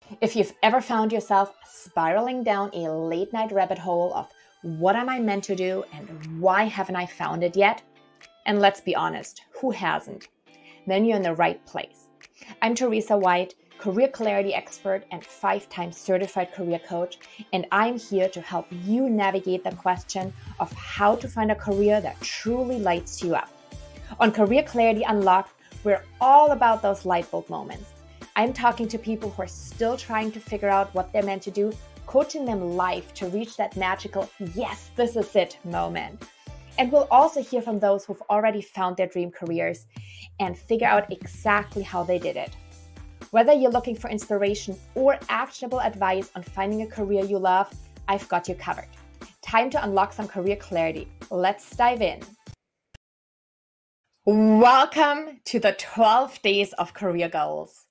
If you've ever found yourself spiraling down a late night rabbit hole of what am I meant to do and why haven't I found it yet? And let's be honest, who hasn't? Then you're in the right place. I'm Teresa White, career clarity expert and 5-time certified career coach, and I'm here to help you navigate the question of how to find a career that truly lights you up. On Career Clarity Unlocked, we're all about those light bulb moments. I'm talking to people who are still trying to figure out what they're meant to do, coaching them live to reach that magical, yes, this is it moment. And we'll also hear from those who've already found their dream careers and figure out exactly how they did it. Whether you're looking for inspiration or actionable advice on finding a career you love, I've got you covered. Time to unlock some career clarity. Let's dive in. Welcome to the 12 Days of Career Goals.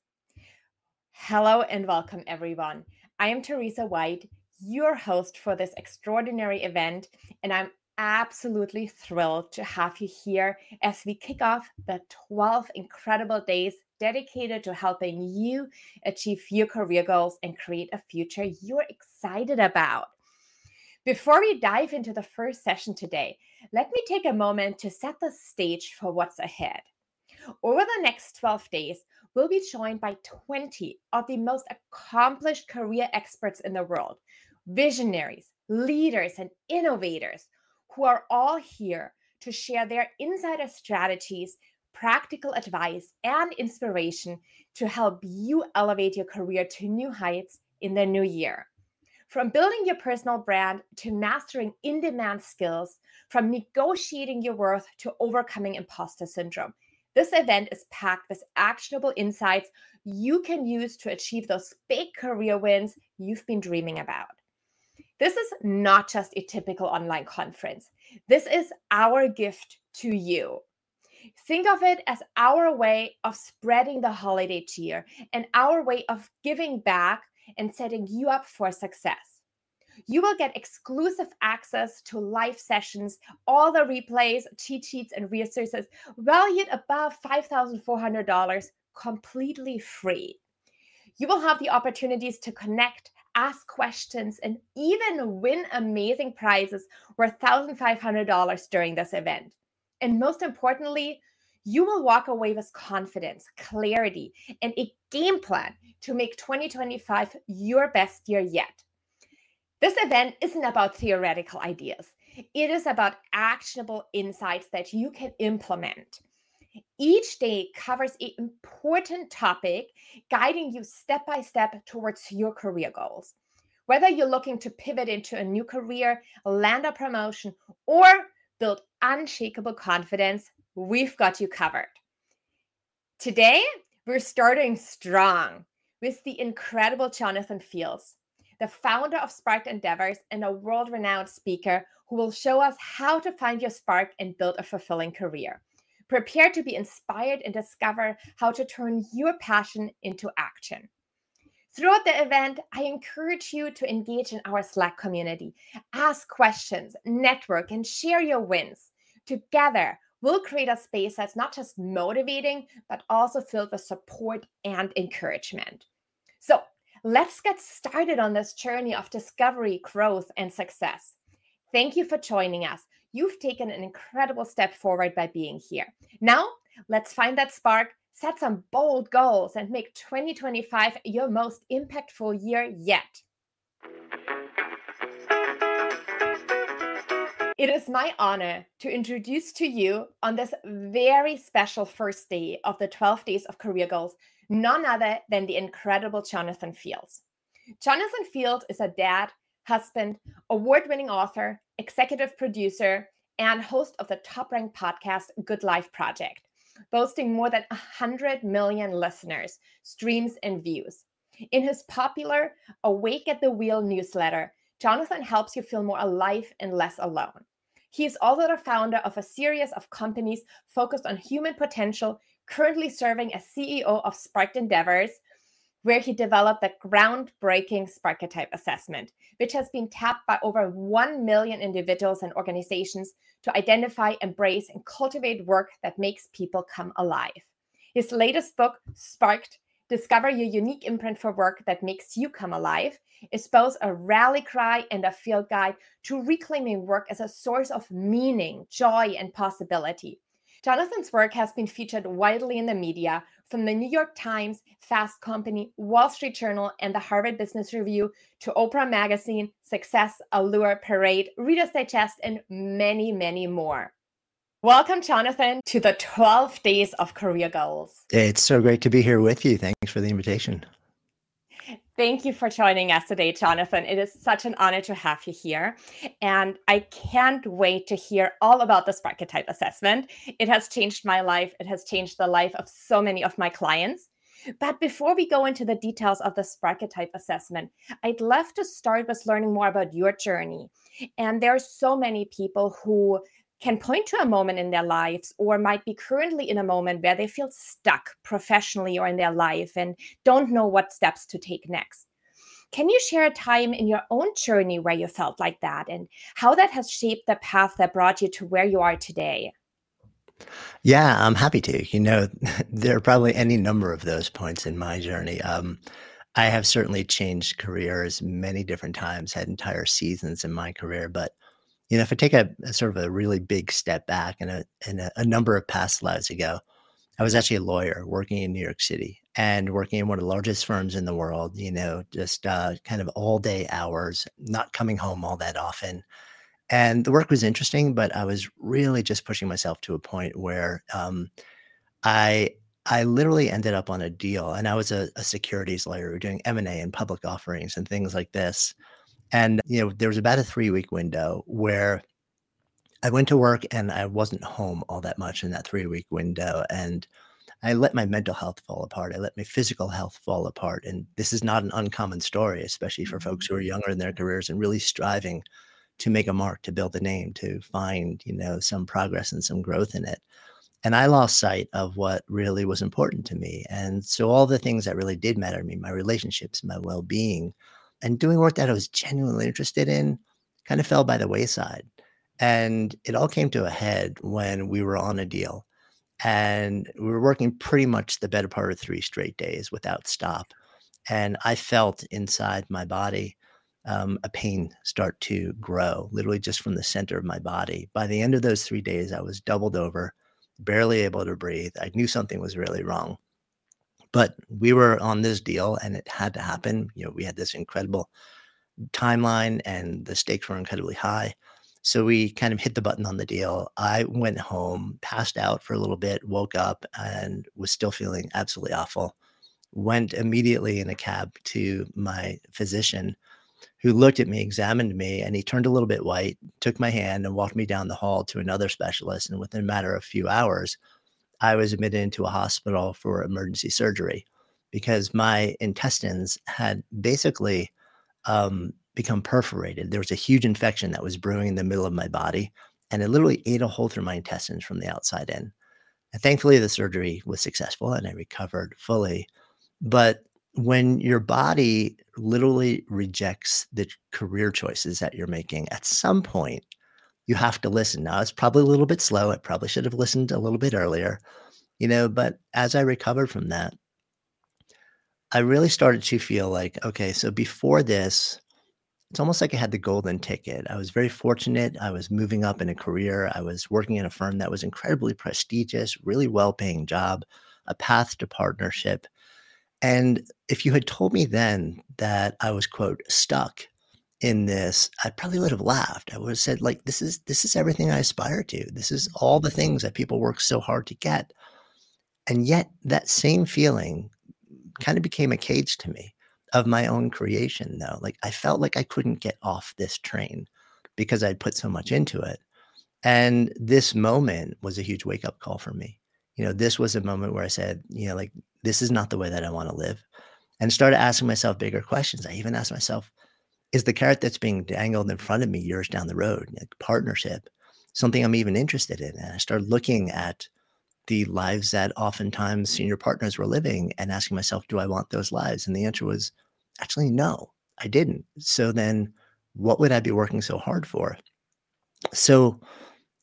Hello and welcome, everyone. I am Teresa White, your host for this extraordinary event, and I'm absolutely thrilled to have you here as we kick off the 12 incredible days dedicated to helping you achieve your career goals and create a future you're excited about. Before we dive into the first session today, let me take a moment to set the stage for what's ahead. Over the next 12 days, we'll be joined by 20 of the most accomplished career experts in the world, visionaries, leaders, and innovators who are all here to share their insider strategies, practical advice, and inspiration to help you elevate your career to new heights in the new year. From building your personal brand to mastering in-demand skills, from negotiating your worth to overcoming imposter syndrome, this event is packed with actionable insights you can use to achieve those big career wins you've been dreaming about. This is not just a typical online conference. This is our gift to you. Think of it as our way of spreading the holiday cheer and our way of giving back and setting you up for success. You will get exclusive access to live sessions, all the replays, cheat sheets, and resources valued above $5,400 completely free. You will have the opportunities to connect, ask questions, and even win amazing prizes worth $1,500 during this event. And most importantly, you will walk away with confidence, clarity, and a game plan to make 2025 your best year yet. This event isn't about theoretical ideas. It is about actionable insights that you can implement. Each day covers an important topic, guiding you step by step towards your career goals. Whether you're looking to pivot into a new career, land a promotion, or build unshakable confidence, we've got you covered. Today, we're starting strong with the incredible Jonathan Fields, the founder of Sparked Endeavors and a world-renowned speaker who will show us how to find your spark and build a fulfilling career. Prepare to be inspired and discover how to turn your passion into action. Throughout the event, I encourage you to engage in our Slack community, ask questions, network, and share your wins. Together, we'll create a space that's not just motivating, but also filled with support and encouragement. So let's get started on this journey of discovery, growth, and success. Thank you for joining us. You've taken an incredible step forward by being here. Now, let's find that spark, set some bold goals, and make 2025 your most impactful year yet. It is my honor to introduce to you on this very special first day of the 12 Days of Career Goals, none other than the incredible Jonathan Fields. Jonathan Fields is a dad, husband, award-winning author, executive producer, and host of the top-ranked podcast Good Life Project, boasting more than 100 million listeners, streams, and views. In his popular Awake at the Wheel newsletter, Jonathan helps you feel more alive and less alone. He is also the founder of a series of companies focused on human potential, currently serving as CEO of Sparked Endeavors, where he developed the groundbreaking Sparketype assessment, which has been tapped by over 1 million individuals and organizations to identify, embrace, and cultivate work that makes people come alive. His latest book, Sparked, Discover your unique imprint for work that makes you come alive is both a rally cry and a field guide to reclaiming work as a source of meaning, joy, and possibility. Jonathan's work has been featured widely in the media, from the New York Times, Fast Company, Wall Street Journal, and the Harvard Business Review to Oprah Magazine, Success, Allure, Parade, Reader's Digest, and many, many more. Welcome, Jonathan, to the 12 Days of Career Goals. It's so great to be here with you. Thanks for the invitation. Thank you for joining us today, Jonathan. It is such an honor to have you here. And I can't wait to hear all about the Sparketype assessment. It has changed my life. It has changed the life of so many of my clients. But before we go into the details of the Sparketype assessment, I'd love to start with learning more about your journey. And there are so many people who can point to a moment in their lives or might be currently in a moment where they feel stuck professionally or in their life and don't know what steps to take next. Can you share a time in your own journey where you felt like that and how that has shaped the path that brought you to where you are today? Yeah, I'm happy to. There are probably any number of those points in my journey. I have certainly changed careers many different times, had entire seasons in my career. But if I take a sort of a really big step back in a number of past lives ago, I was actually a lawyer working in New York City and working in one of the largest firms in the world. Just kind of all day hours, not coming home all that often. And the work was interesting, but I was really just pushing myself to a point where I I literally ended up on a deal, and I was a securities lawyer. We were doing M&A and public offerings and things like this. And there was about a 3-week window where I went to work and I wasn't home all that much in that 3-week window. And I let my mental health fall apart. I let my physical health fall apart. And this is not an uncommon story, especially for folks who are younger in their careers and really striving to make a mark, to build a name, to find, some progress and some growth in it. And I lost sight of what really was important to me. And so all the things that really did matter to me, my relationships, my well-being, and doing work that I was genuinely interested in kind of fell by the wayside. And it all came to a head when we were on a deal and we were working pretty much the better part of 3 straight days without stop. And I felt inside my body a pain start to grow, literally just from the center of my body. By the end of those 3 days, I was doubled over, barely able to breathe. I knew something was really wrong. But we were on this deal and it had to happen. We had this incredible timeline and the stakes were incredibly high. So we kind of hit the button on the deal. I went home, passed out for a little bit, woke up and was still feeling absolutely awful. Went immediately in a cab to my physician who looked at me, examined me, and he turned a little bit white, took my hand and walked me down the hall to another specialist. And within a matter of a few hours, I was admitted into a hospital for emergency surgery because my intestines had basically become perforated. There was a huge infection that was brewing in the middle of my body, and it literally ate a hole through my intestines from the outside in. And thankfully, the surgery was successful and I recovered fully. But when your body literally rejects the career choices that you're making, at some point, you have to listen. Now, it's probably a little bit slow. I probably should have listened a little bit earlier, but as I recovered from that, I really started to feel like, okay, so before this, it's almost like I had the golden ticket. I was very fortunate. I was moving up in a career. I was working in a firm that was incredibly prestigious, really well-paying job, a path to partnership. And if you had told me then that I was, quote, stuck in this, I probably would have laughed. I would have said, like, this is everything I aspire to. This is all the things that people work so hard to get. And yet that same feeling kind of became a cage to me of my own creation, though. Like I felt like I couldn't get off this train because I'd put so much into it. And this moment was a huge wake up call for me. This was a moment where I said, like, this is not the way that I want to live. And started asking myself bigger questions. I even asked myself, is the carrot that's being dangled in front of me years down the road, like partnership, something I'm even interested in? And I started looking at the lives that oftentimes senior partners were living and asking myself, do I want those lives? And the answer was actually no, I didn't. So then what would I be working so hard for? So,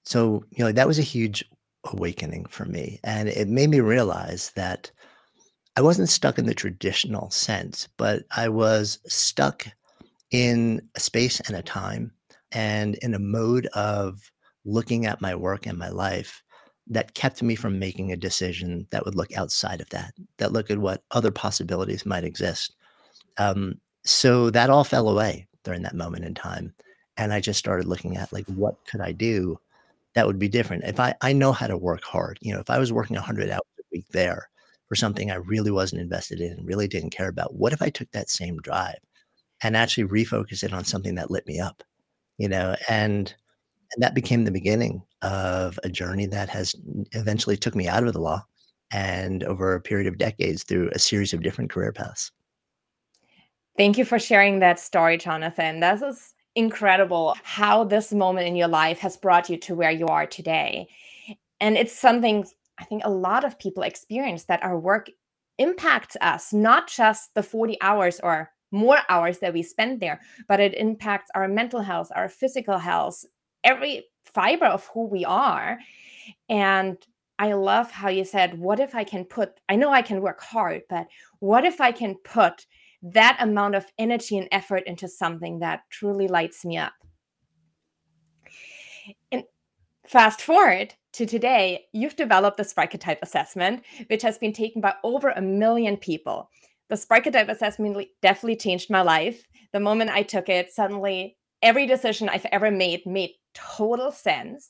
that was a huge awakening for me. And it made me realize that I wasn't stuck in the traditional sense, but I was stuck in a space and a time and in a mode of looking at my work and my life that kept me from making a decision that would look outside of that, that look at what other possibilities might exist. So that all fell away during that moment in time. And I just started looking at like, what could I do that would be different? If I know how to work hard, if I was working 100 hours a week there for something I really wasn't invested in and really didn't care about, what if I took that same drive and actually refocus it on something that lit me up, you know? And that became the beginning of a journey that has eventually took me out of the law and over a period of decades through a series of different career paths. Thank you for sharing that story, Jonathan. This is incredible how this moment in your life has brought you to where you are today. And it's something I think a lot of people experience, that our work impacts us, not just the 40 hours or more hours that we spend there, but it impacts our mental health, our physical health, every fiber of who we are. And I love how you said, what if I can put, I know I can work hard, but what if I can put that amount of energy and effort into something that truly lights me up? And fast forward to today, you've developed the Sparketype assessment, which has been taken by over 1 million people. The Sparketype assessment definitely changed my life. The moment I took it, suddenly every decision I've ever made total sense.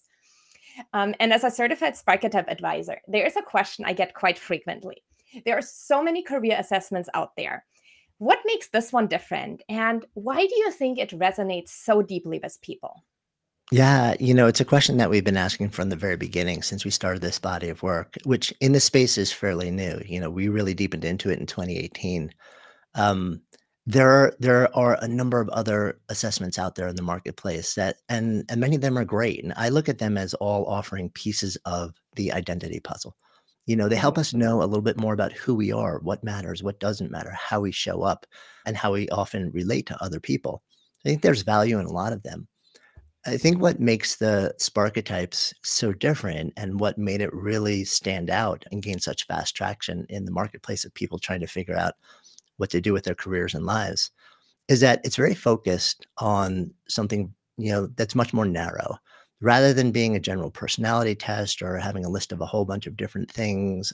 And as a certified Sparketype advisor, there is a question I get quite frequently. There are so many career assessments out there. What makes this one different? And why do you think it resonates so deeply with people? Yeah, it's a question that we've been asking from the very beginning since we started this body of work, which in the space is fairly new. We really deepened into it in 2018. Um, there are a number of other assessments out there in the marketplace that and many of them are great. And I look at them as all offering pieces of the identity puzzle. They help Mhm. us know a little bit more about who we are, what matters, what doesn't matter, how we show up, and how we often relate to other people. I think there's value in a lot of them. I think what makes the Sparketypes so different and what made it really stand out and gain such fast traction in the marketplace of people trying to figure out what to do with their careers and lives is that it's very focused on something, that's much more narrow. Rather than being a general personality test or having a list of a whole bunch of different things,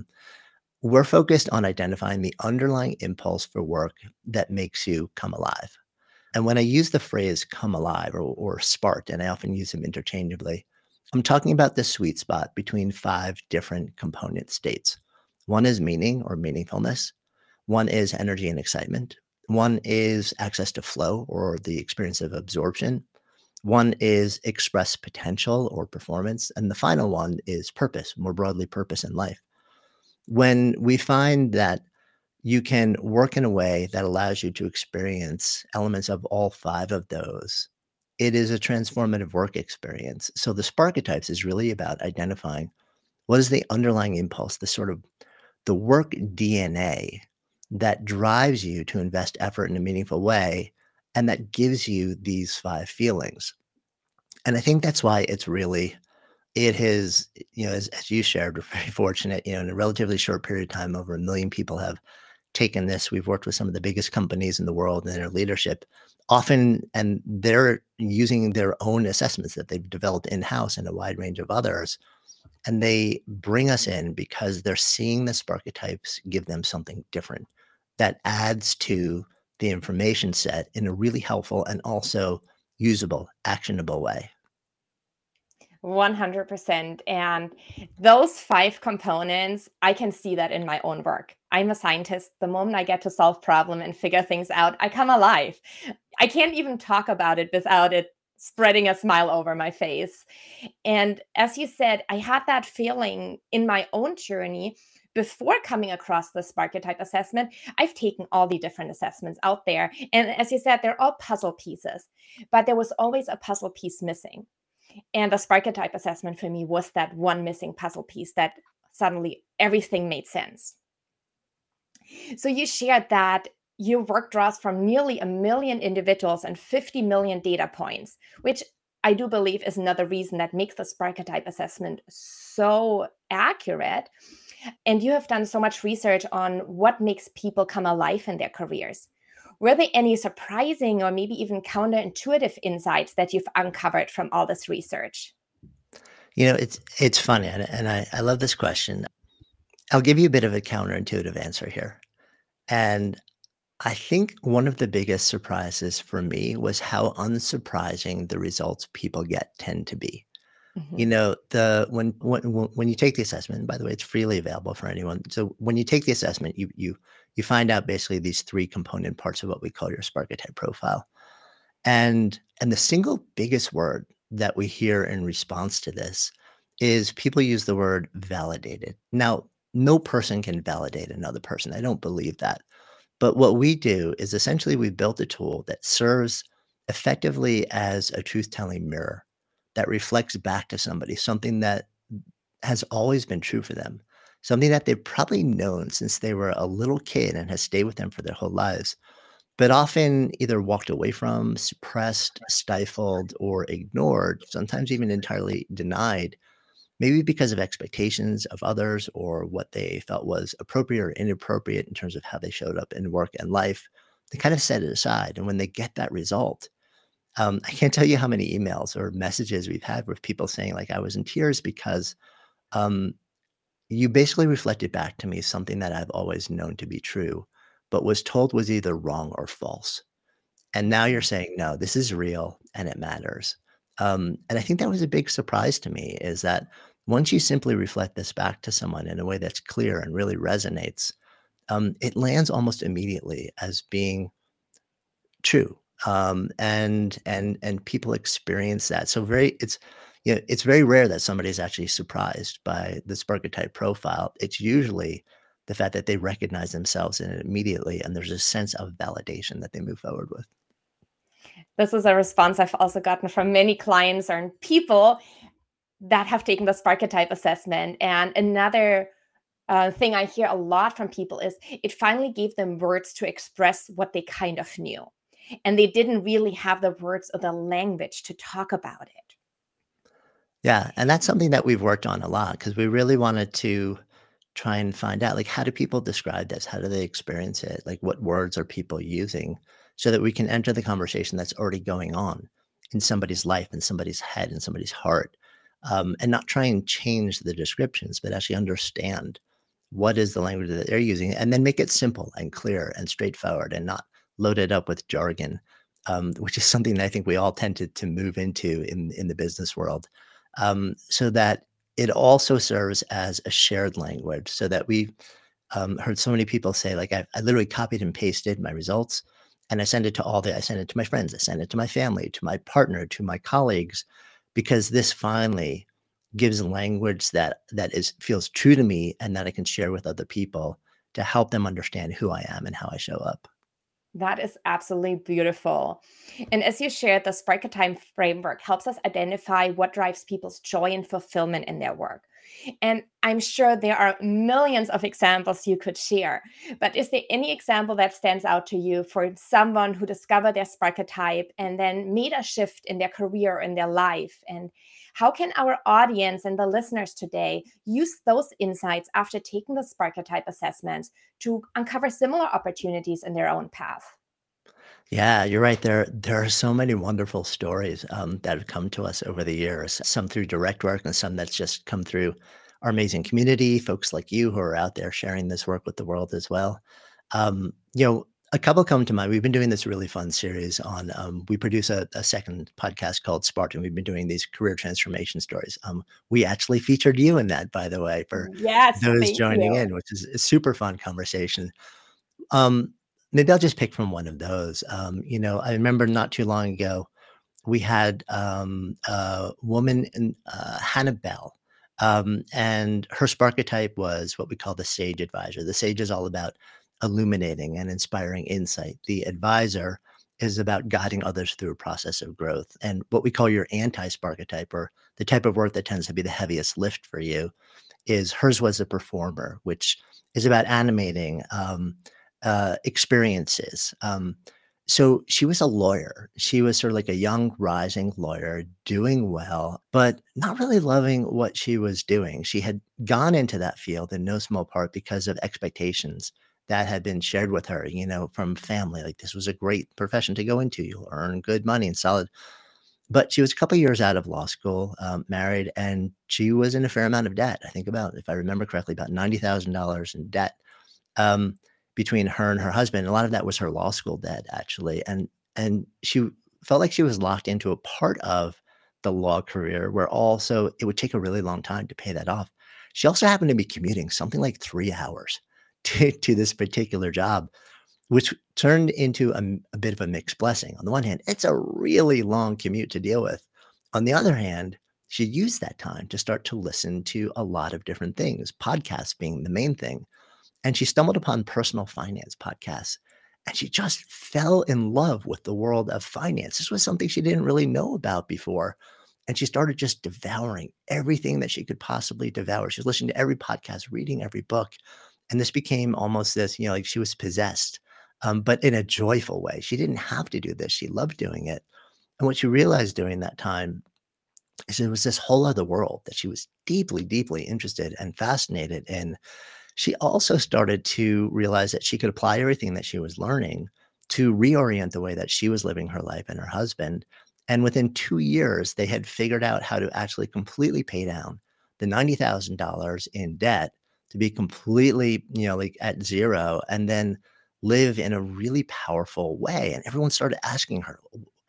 we're focused on identifying the underlying impulse for work that makes you come alive. And when I use the phrase come alive or sparked, and I often use them interchangeably, I'm talking about the sweet spot between five different component states. One is meaning or meaningfulness. One is energy and excitement. One is access to flow or the experience of absorption. One is express potential or performance. And the final one is purpose, more broadly, purpose in life. When we find that you can work in a way that allows you to experience elements of all five of those, it is a transformative work experience. So the Sparketypes is really about identifying what is the underlying impulse, the sort of the work DNA that drives you to invest effort in a meaningful way and that gives you these five feelings. And I think that's why it has, as you shared, we're very fortunate, in a relatively short period of time, over 1 million people have taken this. We've worked with some of the biggest companies in the world and their leadership often, and they're using their own assessments that they've developed in-house and a wide range of others. And they bring us in because they're seeing the Sparketypes give them something different that adds to the information set in a really helpful and also usable, actionable way. 100%. And those five components, I can see that in my own work. I'm a scientist. The moment I get to solve problem and figure things out, I come alive. I can't even talk about it without it spreading a smile over my face. And as you said, I had that feeling in my own journey before coming across the Sparketype assessment. I've taken all the different assessments out there. And as you said, they're all puzzle pieces, but there was always a puzzle piece missing. And the Sparketype assessment for me was that one missing puzzle piece that suddenly everything made sense. So you shared that your work draws from nearly 1 million individuals and 50 million data points, which I do believe is another reason that makes the Sparketype assessment so accurate. And you have done so much research on what makes people come alive in their careers. Were there any surprising or maybe even counterintuitive insights that you've uncovered from all this research? It's funny, and I love this question. I'll give you a bit of a counterintuitive answer here. And I think one of the biggest surprises for me was how unsurprising the results people get tend to be. Mhm. When you take the assessment, by the way, it's freely available for anyone. So when you take the assessment, you find out basically these three component parts of what we call your Sparketype profile. And the single biggest word that we hear in response to this is people use the word validated. Now, no person can validate another person. I don't believe that. But what we do is essentially we built a tool that serves effectively as a truth-telling mirror that reflects back to somebody something that has always been true for them, something that they've probably known since they were a little kid and has stayed with them for their whole lives, but often either walked away from, suppressed, stifled, or ignored, sometimes even entirely denied, maybe because of expectations of others or what they felt was appropriate or inappropriate in terms of how they showed up in work and life. They kind of set it aside. And when they get that result, I can't tell you how many emails or messages we've had with people saying, like, I was in tears because um, you basically reflected back to me something that I've always known to be true, but was told was either wrong or false. And now you're saying, "No, this is real and it matters." And I think that was a big surprise to me is that once you simply reflect this back to someone in a way that's clear and really resonates, it lands almost immediately as being true. And people experience that. So it's very rare that somebody is actually surprised by the Sparketype profile. It's usually the fact that they recognize themselves in it immediately, and there's a sense of validation that they move forward with. This is a response I've also gotten from many clients and people that have taken the Sparketype assessment. And another thing I hear a lot from people is it finally gave them words to express what they kind of knew. And they didn't really have the words or the language to talk about it. Yeah, and that's something that we've worked on a lot because we really wanted to try and find out, like, how do people describe this? How do they experience it? Like, what words are people using so that we can enter the conversation that's already going on in somebody's life, in somebody's head, in somebody's heart, and not try and change the descriptions, but actually understand what is the language that they're using, and then make it simple and clear and straightforward, and not load it up with jargon, which is something that I think we all tend to move into in the business world, so that it also serves as a shared language so that we heard so many people say, like, I literally copied and pasted my results and I send it to my friends, I send it to my family, to my partner, to my colleagues, because this finally gives language that is feels true to me and that I can share with other people to help them understand who I am and how I show up. That is absolutely beautiful. And as you shared, the Sparker Time framework helps us identify what drives people's joy and fulfillment in their work. And I'm sure there are millions of examples you could share. But is there any example that stands out to you for someone who discovered their Sparker type and then made a shift in their career, in their life? And how can our audience and the listeners today use those insights after taking the Sparker type assessments to uncover similar opportunities in their own path? Yeah, you're right. There are so many wonderful stories that have come to us over the years. Some through direct work, and some that's just come through our amazing community. Folks like you who are out there sharing this work with the world as well. A couple come to mind. We've been doing this really fun series on. We produce a second podcast called Spark, and we've been doing these career transformation stories. We actually featured you in that, by the way, for Yes, those thank joining you. in, which is a super fun conversation. Um, Maybe I'll just pick from one of those. I remember not too long ago, we had a woman in Hannah Bell, and her Sparketype was what we call the Sage Advisor. The Sage is all about illuminating and inspiring insight. The Advisor is about guiding others through a process of growth. And what we call your anti-Sparketype, or the type of work that tends to be the heaviest lift for you, is hers was a performer, which is about animating experiences. So she was a lawyer. She was sort of like a young rising lawyer doing well, but not really loving what she was doing. She had gone into that field in no small part because of expectations that had been shared with her, from family. Like this was a great profession to go into. You'll earn good money and solid. But she was a couple years out of law school, married, and she was in a fair amount of debt. I think about, if I remember correctly, about $90,000 in debt um, between her and her husband. A lot of that was her law school debt, actually, and she felt like she was locked into a part of the law career where also it would take a really long time to pay that off. She also happened to be commuting something like 3 hours to this particular job, which turned into a bit of a mixed blessing. On the one hand, it's a really long commute to deal with. On the other hand, she used that time to start to listen to a lot of different things, podcasts being the main thing, and she stumbled upon personal finance podcasts, and she just fell in love with the world of finance. This was something she didn't really know about before, and she started just devouring everything that she could possibly devour. She was listening to every podcast, reading every book, and this became almost this, like she was possessed, but in a joyful way. She didn't have to do this. She loved doing it. And what she realized during that time is there was this whole other world that she was deeply, deeply interested and fascinated in. She also started to realize that she could apply everything that she was learning to reorient the way that she was living her life and her husband. And within 2 years, they had figured out how to actually completely pay down the $90,000 in debt to be completely, like at zero, and then live in a really powerful way. And everyone started asking her,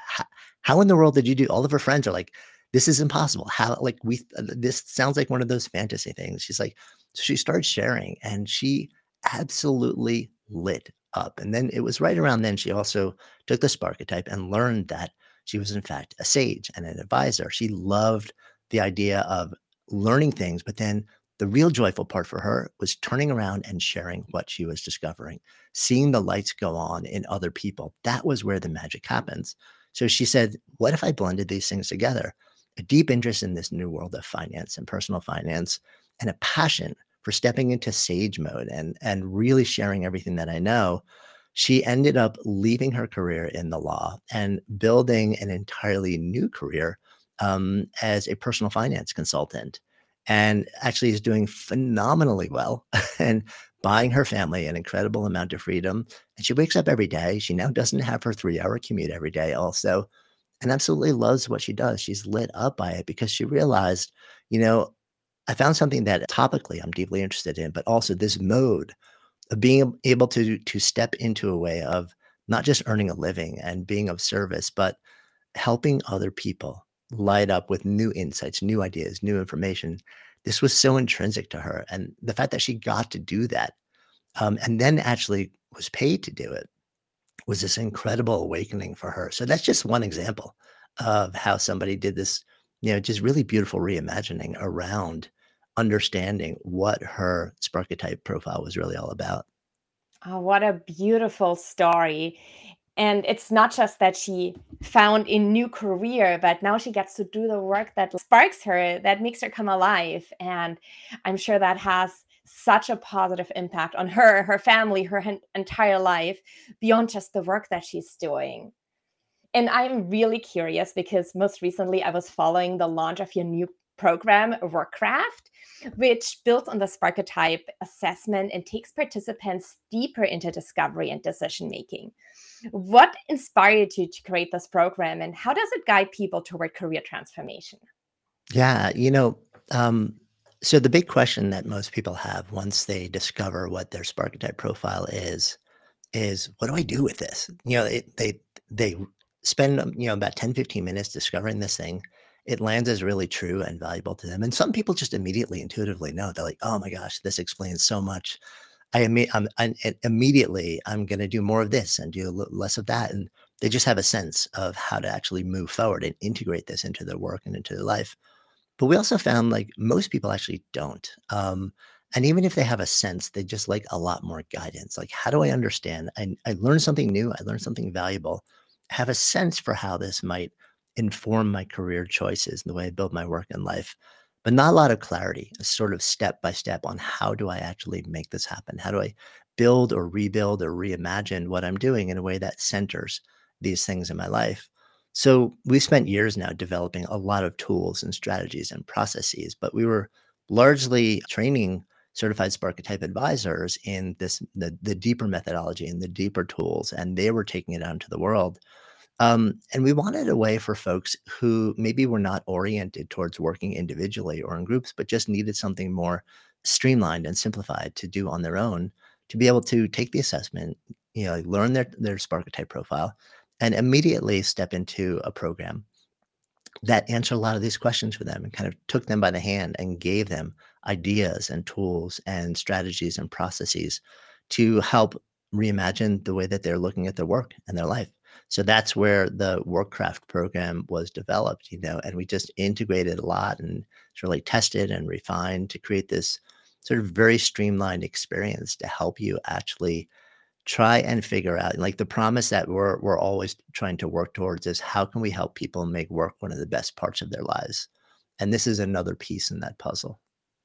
how in the world did you do?" All of her friends are like, "This is impossible. How, like, this sounds like one of those fantasy things." She's like, so she started sharing and she absolutely lit up. And then it was right around then she also took the Sparketype and learned that she was, in fact, a sage and an advisor. She loved the idea of learning things, but then the real joyful part for her was turning around and sharing what she was discovering, seeing the lights go on in other people. That was where the magic happens. So she said, what if I blended these things together? A deep interest in this new world of finance and personal finance, and a passion for stepping into sage mode and really sharing everything that I know. She ended up leaving her career in the law and building an entirely new career as a personal finance consultant, and actually is doing phenomenally well and buying her family an incredible amount of freedom. And she wakes up every day. She now doesn't have her 3 hour commute every day, also, and absolutely loves what she does. She's lit up by it because she realized, you know, I found something that topically I'm deeply interested in, but also this mode of being able to step into a way of not just earning a living and being of service, but helping other people light up with new insights, new ideas, new information. This was so intrinsic to her, and the fact that she got to do that, and then actually was paid to do it, was this incredible awakening for her. So that's just one example of how somebody did this, just really beautiful reimagining around understanding what her Sparketype profile was really all about. Oh, what a beautiful story. And it's not just that she found a new career, but now she gets to do the work that sparks her, that makes her come alive. And I'm sure that has such a positive impact on her, her family, her entire life, beyond just the work that she's doing. And I'm really curious because most recently I was following the launch of your new program, Workcraft, which builds on the Sparketype assessment and takes participants deeper into discovery and decision making. What inspired you to create this program, and how does it guide people toward career transformation? Yeah, so the big question that most people have once they discover what their Sparketype profile is what do I do with this? They spend, about 10, 15 minutes discovering this thing. It lands as really true and valuable to them. And some people just immediately intuitively know. They're like, "Oh my gosh, this explains so much. Immediately I'm going to do more of this and do less of that." And they just have a sense of how to actually move forward and integrate this into their work and into their life. But we also found, like, most people actually don't. And even if they have a sense, they just like a lot more guidance. Like, how do I understand? I learned something new. I learned something valuable. Have a sense for how this might inform my career choices and the way I build my work in life, but not a lot of clarity, a sort of step by step on how do I actually make this happen? How do I build or rebuild or reimagine what I'm doing in a way that centers these things in my life. So we spent years now developing a lot of tools and strategies and processes, but we were largely training certified Sparketype advisors in the deeper methodology and the deeper tools, and they were taking it out into the world. And we wanted a way for folks who maybe were not oriented towards working individually or in groups, but just needed something more streamlined and simplified to do on their own to be able to take the assessment, like learn their Sparketype profile, and immediately step into a program that answered a lot of these questions for them and kind of took them by the hand and gave them ideas and tools and strategies and processes to help reimagine the way that they're looking at their work and their life. So that's where the Workcraft program was developed, and we just integrated a lot and sort of like tested and refined to create this sort of very streamlined experience to help you actually try and figure out like the promise that we're always trying to work towards is how can we help people make work one of the best parts of their lives? And this is another piece in that puzzle.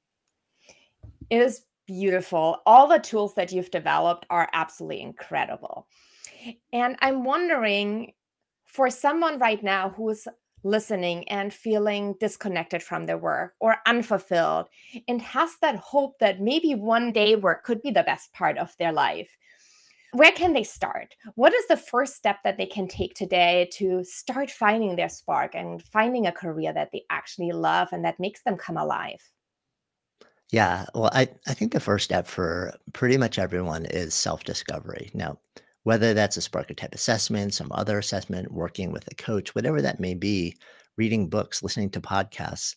It is beautiful. All the tools that you've developed are absolutely incredible. And I'm wondering, for someone right now who's listening and feeling disconnected from their work or unfulfilled and has that hope that maybe one day work could be the best part of their life, where can they start? What is the first step that they can take today to start finding their spark and finding a career that they actually love and that makes them come alive? Yeah, well, I think the first step for pretty much everyone is self-discovery. Now, whether that's a Sparker type assessment, some other assessment, working with a coach, whatever that may be, reading books, listening to podcasts,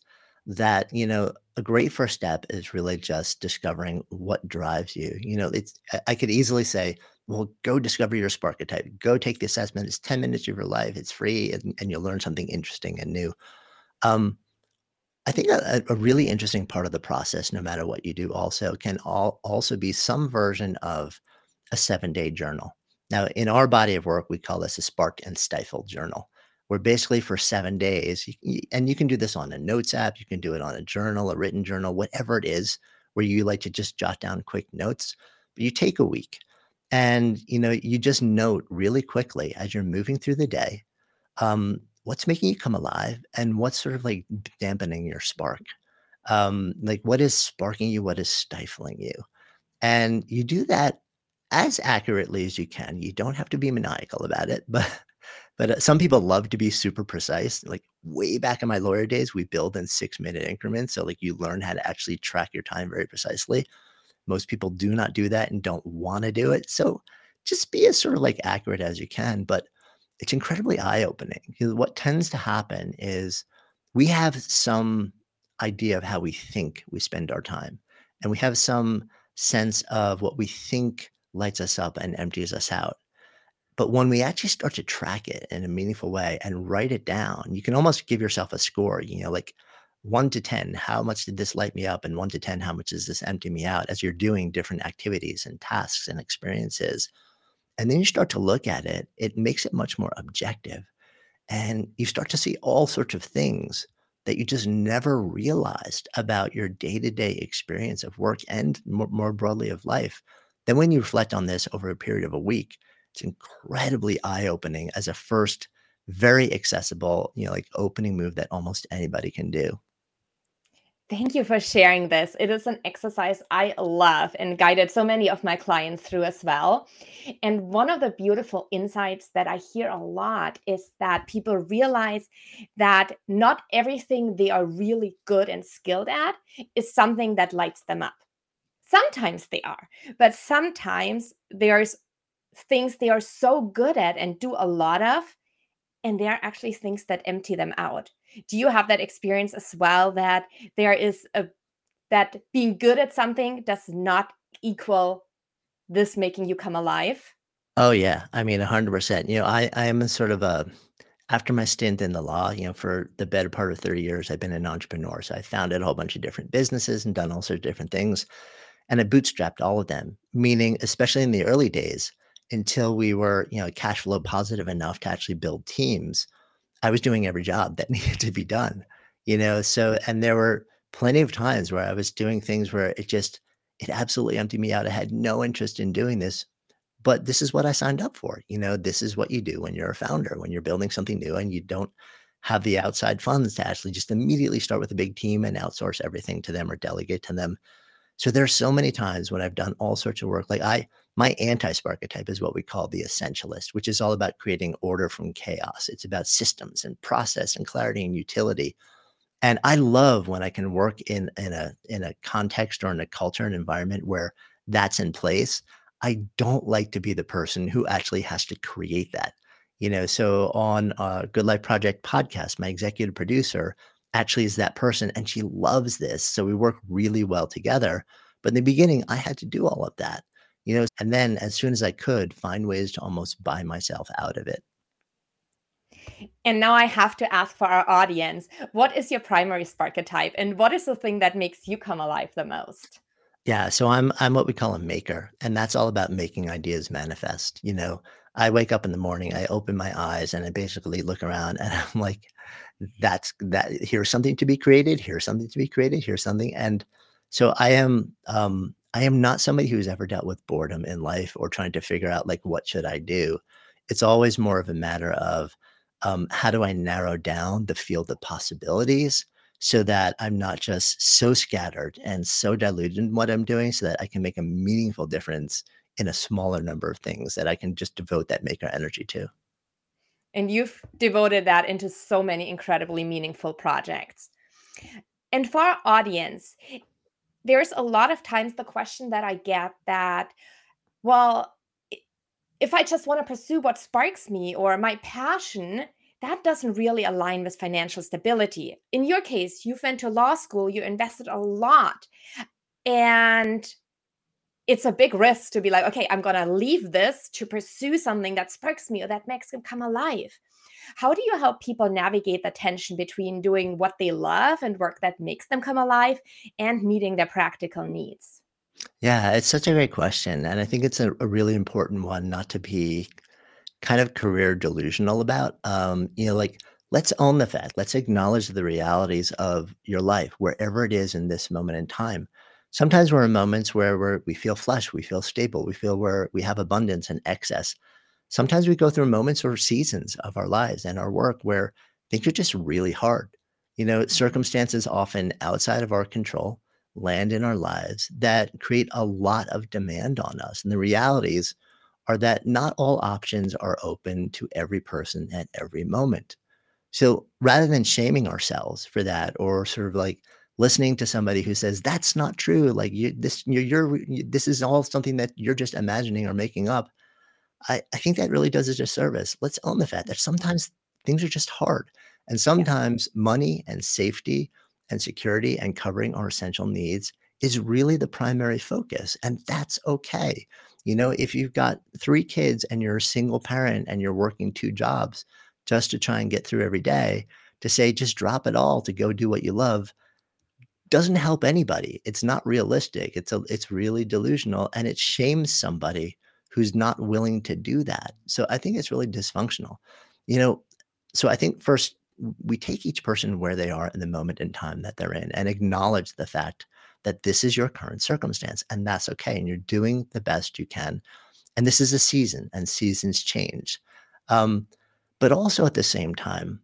a great first step is really just discovering what drives you. I could easily say, well, go discover your Sparker type, go take the assessment. It's 10 minutes of your life, it's free, and you'll learn something interesting and new. Um, I think a really interesting part of the process, no matter what you do also, can also be some version of a 7-day journal. Now, in our body of work, we call this a spark and stifle journal, where basically for 7 days, and you can do this on a notes app, you can do it on a journal, a written journal, whatever it is, where you like to just jot down quick notes. But you take a week and, you just note really quickly as you're moving through the day, what's making you come alive and what's sort of like dampening your spark? Like what is sparking you? What is stifling you? And you do that as accurately as you can. You don't have to be maniacal about it, but some people love to be super precise. Like way back in my lawyer days, we build in 6-minute increments. So like you learn how to actually track your time very precisely. Most people do not do that and don't want to do it. So just be as sort of like accurate as you can. But it's incredibly eye-opening because what tends to happen is we have some idea of how we think we spend our time, and we have some sense of what we think lights us up and empties us out. But when we actually start to track it in a meaningful way and write it down, you can almost give yourself a score, like 1 to 10, how much did this light me up? And 1 to 10, how much does this empty me out as you're doing different activities and tasks and experiences? And then you start to look at it, it makes it much more objective. And you start to see all sorts of things that you just never realized about your day to day experience of work and more broadly of life. Then, when you reflect on this over a period of a week, it's incredibly eye opening as a first, very accessible, like opening move that almost anybody can do. Thank you for sharing this. It is an exercise I love and guided so many of my clients through as well. And one of the beautiful insights that I hear a lot is that people realize that not everything they are really good and skilled at is something that lights them up. Sometimes they are, but sometimes there's things they are so good at and do a lot of, and there are actually things that empty them out. Do you have that experience as well, that there is a that being good at something does not equal this making you come alive? Oh, yeah. I mean, 100%. I am a sort of after my stint in the law, for the better part of 30 years, I've been an entrepreneur. So I founded a whole bunch of different businesses and done all sorts of different things. And I bootstrapped all of them, meaning, especially in the early days, until we were, cash flow positive enough to actually build teams, I was doing every job that needed to be done. So, and there were plenty of times where I was doing things where It absolutely emptied me out. I had no interest in doing this, but this is what I signed up for. This is what you do when you're a founder, when you're building something new and you don't have the outside funds to actually just immediately start with a big team and outsource everything to them or delegate to them. So there's so many times when I've done all sorts of work. Like my anti-Sparketype is what we call the essentialist, which is all about creating order from chaos. It's about systems and process and clarity and utility. And I love when I can work in a context or in a culture and environment where that's in place. I don't like to be the person who actually has to create that. So on Good Life Project podcast, my executive producer actually is that person and she loves this. So we work really well together. But in the beginning, I had to do all of that, and then as soon as I could find ways to almost buy myself out of it. And now I have to ask for our audience, what is your primary Sparketype and what is the thing that makes you come alive the most? Yeah, so I'm what we call a maker, and that's all about making ideas manifest. I wake up in the morning, I open my eyes, and I basically look around, and I'm like, "That's that. Here's something to be created. Here's something to be created. Here's something." And so I am not somebody who's ever dealt with boredom in life or trying to figure out like what should I do. It's always more of a matter of how do I narrow down the field of possibilities so that I'm not just so scattered and so diluted in what I'm doing so that I can make a meaningful difference in a smaller number of things that I can just devote that maker energy to. And you've devoted that into so many incredibly meaningful projects. And for our audience, there's a lot of times the question that I get that, well, if I just want to pursue what sparks me or my passion, that doesn't really align with financial stability. In your case, you've went to law school, you invested a lot, and it's a big risk to be like, okay, I'm going to leave this to pursue something that sparks me or that makes them come alive. How do you help people navigate the tension between doing what they love and work that makes them come alive and meeting their practical needs? Yeah, it's such a great question. And I think it's a really important one not to be kind of career delusional about. Like let's own the fact, let's acknowledge the realities of your life, wherever it is in this moment in time. Sometimes we're in moments where we feel flush, we feel stable, we feel where we have abundance and excess. Sometimes we go through moments or seasons of our lives and our work where things are just really hard. Circumstances often outside of our control land in our lives that create a lot of demand on us. And the realities are that not all options are open to every person at every moment. So rather than shaming ourselves for that or sort of like listening to somebody who says that's not true, like this is all something that you're just imagining or making up, I think that really does a disservice. Let's own the fact that sometimes things are just hard. And Yeah. sometimes money and safety and security and covering our essential needs is really the primary focus. And that's okay. If you've got three kids and you're a single parent and you're working two jobs just to try and get through every day, to say just drop it all to go do what you love doesn't help anybody. It's not realistic. It's really delusional and it shames somebody who's not willing to do that. So I think it's really dysfunctional. You know, so I think first we take each person where they are in the moment in time that they're in and acknowledge the fact that this is your current circumstance and that's okay and you're doing the best you can. And this is a season and seasons change. Um, but also at the same time,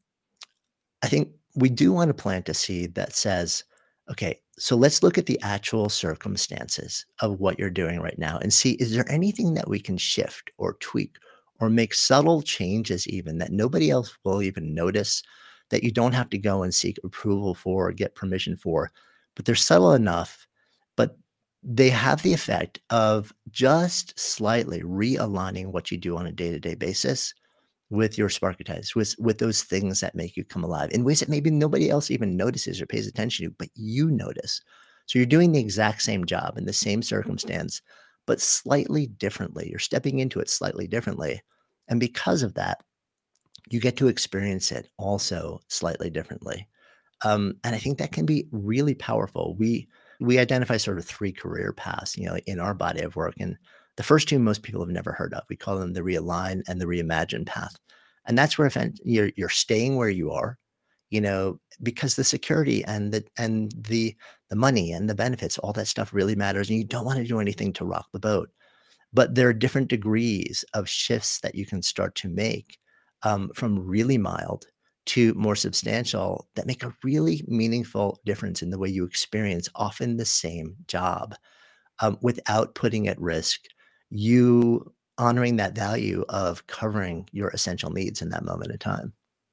I think we do want to plant a seed that says, okay, so let's look at the actual circumstances of what you're doing right now and see, is there anything that we can shift or tweak or make subtle changes even that nobody else will even notice, that you don't have to go and seek approval for or get permission for, but they're subtle enough, but they have the effect of just slightly realigning what you do on a day-to-day basis with your Sparketypes, with those things that make you come alive in ways that maybe nobody else even notices or pays attention to, but you notice. So you're doing the exact same job in the same circumstance, but slightly differently. You're stepping into it slightly differently. And because of that, you get to experience it also slightly differently. And I think that can be really powerful. We identify sort of three career paths, in our body of work. And the first two most people have never heard of. We call them the realign and the reimagine path. And that's where you're staying where you are, because the security and the the money and the benefits, all that stuff really matters, and you don't want to do anything to rock the boat. But there are different degrees of shifts that you can start to make, from really mild to more substantial, that make a really meaningful difference in the way you experience often the same job, without putting at risk you honoring that value of covering your essential needs in that moment in time.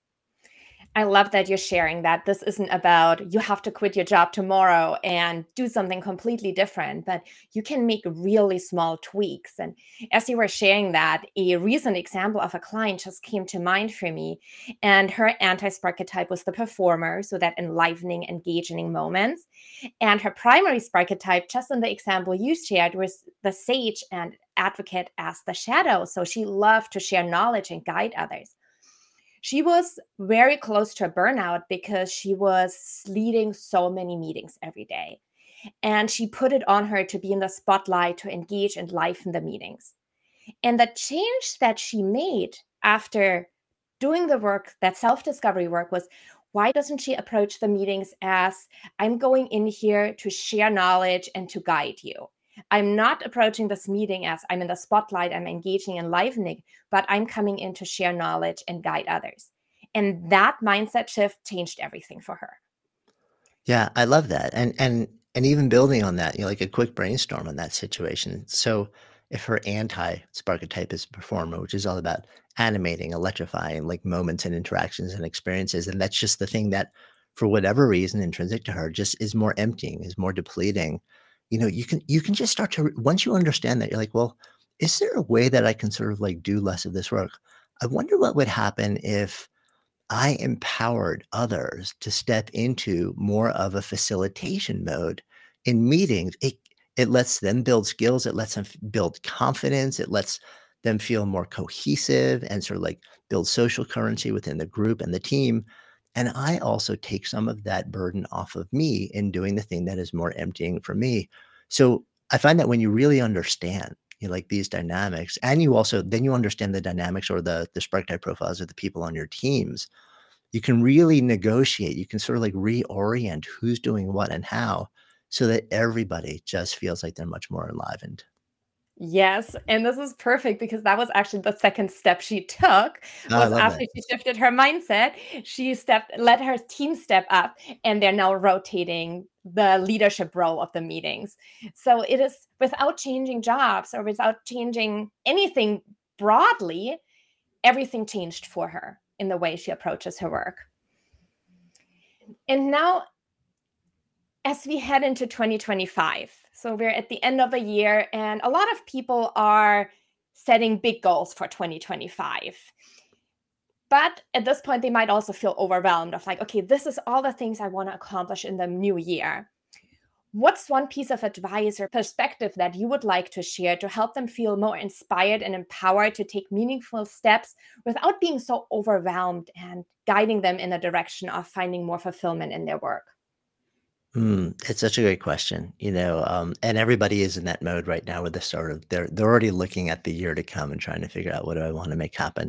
I love that you're sharing that this isn't about you have to quit your job tomorrow and do something completely different, but you can make really small tweaks. And as you were sharing that, a recent example of a client just came to mind for me. And her anti-spark type was the performer, so that enlivening, engaging moments. And her primary spark type, just in the example you shared, was the sage and advocate as the shadow. So she loved to share knowledge and guide others. She was very close to a burnout because she was leading so many meetings every day. And she put it on her to be in the spotlight, to engage in life in the meetings. And the change that she made after doing the work, that self discovery work, was why doesn't she approach the meetings as I'm going in here to share knowledge and to guide you? I'm not approaching this meeting as I'm in the spotlight, I'm engaging and livening, but I'm coming in to share knowledge and guide others. And that mindset shift changed everything for her. Yeah, I love that, and even building on that, like a quick brainstorm on that situation. So, if her anti-Sparketype is a performer, which is all about animating, electrifying, like moments and interactions and experiences, and that's just the thing that, for whatever reason, intrinsic to her, just is more emptying, is more depleting. You can just start to once you understand that, you're like, well, is there a way that I can sort of like do less of this work? I wonder what would happen if I empowered others to step into more of a facilitation mode in meetings. It lets them build skills, it lets them build confidence, it lets them feel more cohesive and sort of like build social currency within the group and the team. And I also take some of that burden off of me in doing the thing that is more emptying for me. So I find that when you really understand, like these dynamics, and you also then you understand the dynamics or the spark type profiles of the people on your teams, you can really negotiate. You can sort of like reorient who's doing what and how so that everybody just feels like they're much more enlivened. Yes, and this is perfect because that was actually the second step she took, Oh, I was love after that. she shifted her mindset, she let her team step up, and they're now rotating the leadership role of the meetings. So it is without changing jobs or without changing anything broadly, everything changed for her in the way she approaches her work. And now as we head into 2025, so we're at the end of the year, and a lot of people are setting big goals for 2025. But at this point, they might also feel overwhelmed of like, okay, this is all the things I want to accomplish in the new year. What's one piece of advice or perspective that you would like to share to help them feel more inspired and empowered to take meaningful steps without being so overwhelmed, and guiding them in a direction of finding more fulfillment in their work? It's such a great question, and everybody is in that mode right now with the sort of they're already looking at the year to come and trying to figure out what do I want to make happen,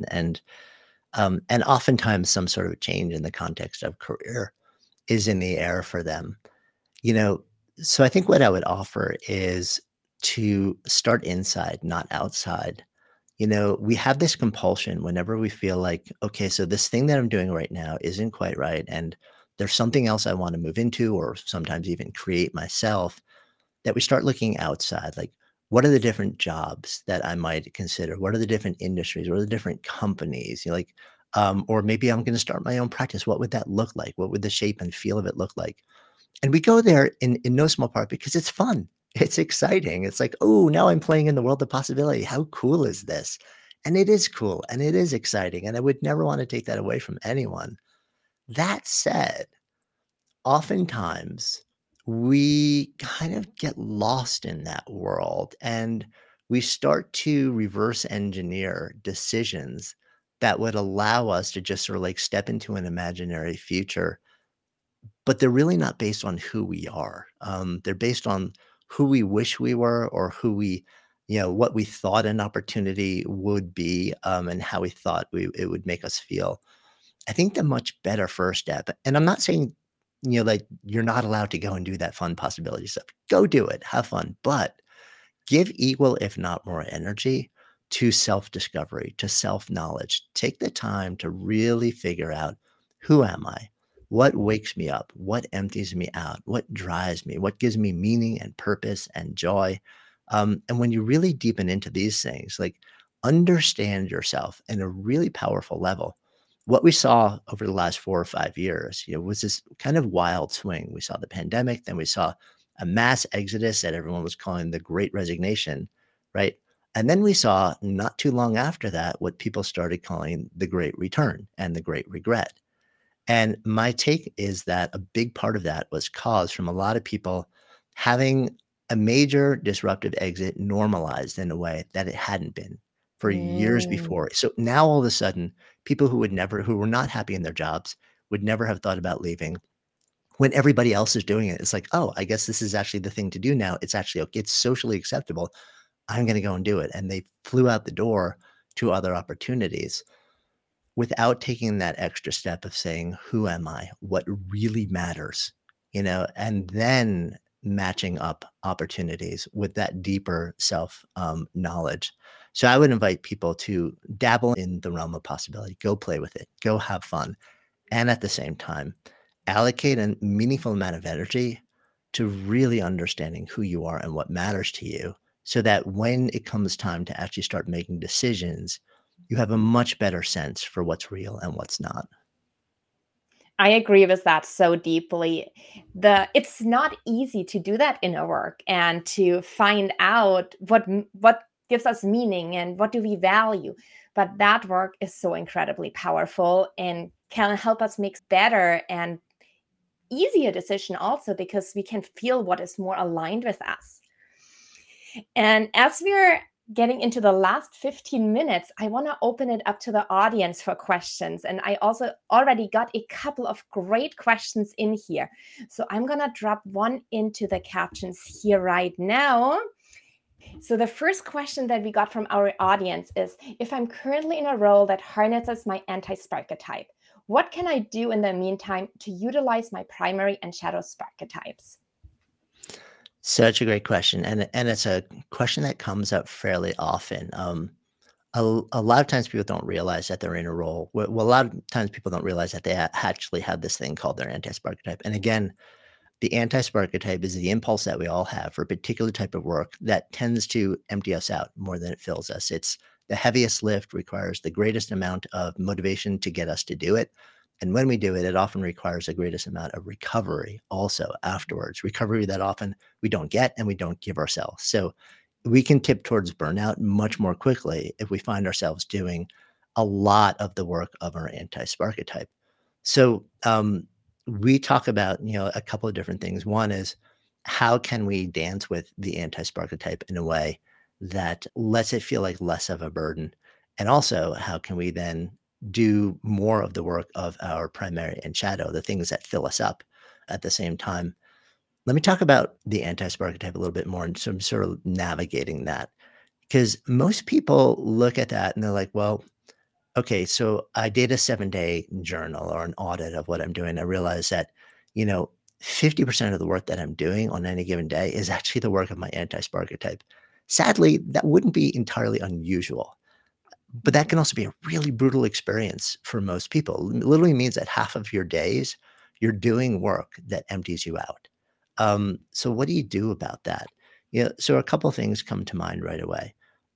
and oftentimes some sort of change in the context of career is in the air for them. You know, so I think what I would offer is to start inside, not outside. We have this compulsion whenever we feel like, okay, so this thing that I'm doing right now isn't quite right. And there's something else I want to move into, or sometimes even create myself, that we start looking outside. Like, what are the different jobs that I might consider? What are the different industries? What are the different companies? Or maybe I'm going to start my own practice. What would that look like? What would the shape and feel of it look like? And we go there in no small part because it's fun. It's exciting. It's like, "Oh, now I'm playing in the world of possibility. How cool is this?" And it is cool, and it is exciting, and I would never wanna take that away from anyone. That said, oftentimes, we kind of get lost in that world, and we start to reverse engineer decisions that would allow us to just sort of, like, step into an imaginary future, but they're really not based on who we are. They're based on who we wish we were, or what we thought an opportunity would be, and how we thought it would make us feel. I think the much better first step, and I'm not saying like you're not allowed to go and do that fun possibility stuff. Go do it, have fun, but give equal, if not more, energy to self discovery, to self knowledge. Take the time to really figure out, who am I? What wakes me up? What empties me out? What drives me? What gives me meaning and purpose and joy? And when you really deepen into these things, like, understand yourself in a really powerful level. What we saw over the last 4 or 5 years, was this kind of wild swing. We saw the pandemic, then we saw a mass exodus that everyone was calling the Great Resignation, right? And then we saw, not too long after that, what people started calling the Great Return and the Great Regret. And my take is that a big part of that was caused from a lot of people having a major disruptive exit normalized in a way that it hadn't been for years Mm. before. So now all of a sudden, people who were not happy in their jobs, would never have thought about leaving. When everybody else is doing it, it's like, oh, I guess this is actually the thing to do now. It's actually okay. It's socially acceptable. I'm going to go and do it. And they flew out the door to other opportunities without taking that extra step of saying, who am I? What really matters? And then matching up opportunities with that deeper self knowledge. So I would invite people to dabble in the realm of possibility, go play with it, go have fun. And at the same time, allocate a meaningful amount of energy to really understanding who you are and what matters to you, so that when it comes time to actually start making decisions, you have a much better sense for what's real and what's not. I agree with that so deeply. It's not easy to do that inner work and to find out what gives us meaning and what do we value. But that work is so incredibly powerful and can help us make better and easier decision also, because we can feel what is more aligned with us. And as we're getting into the last 15 minutes, I want to open it up to the audience for questions. And I also already got a couple of great questions in here. So I'm going to drop one into the captions here right now. So the first question that we got from our audience is, if I'm currently in a role that harnesses my anti-Sparketype, what can I do in the meantime to utilize my primary and shadow Sparketypes? Such a great question, and it's a question that comes up fairly often. A lot of times people don't realize that they're in a role. Well, a lot of times people don't realize that they actually have this thing called their anti-spark type. And again, the anti-spark type is the impulse that we all have for a particular type of work that tends to empty us out more than it fills us. It's the heaviest lift, requires the greatest amount of motivation to get us to do it. And when we do it, it often requires the greatest amount of recovery also afterwards, recovery that often we don't get and we don't give ourselves. So we can tip towards burnout much more quickly if we find ourselves doing a lot of the work of our anti-spark type. So we talk about, a couple of different things. One is, how can we dance with the anti-spark type in a way that lets it feel like less of a burden? And also, how can we then do more of the work of our primary and shadow, the things that fill us up at the same time? Let me talk about the anti-spark type a little bit more and some sort of navigating that. Because most people look at that and they're like, well, okay, so I did a 7-day journal or an audit of what I'm doing. I realized that, you know, 50% of the work that I'm doing on any given day is actually the work of my anti-spark type. Sadly, that wouldn't be entirely unusual, but that can also be a really brutal experience for most people. It literally means that half of your days you're doing work that empties you out. So what do you do about that? So a couple of things come to mind right away.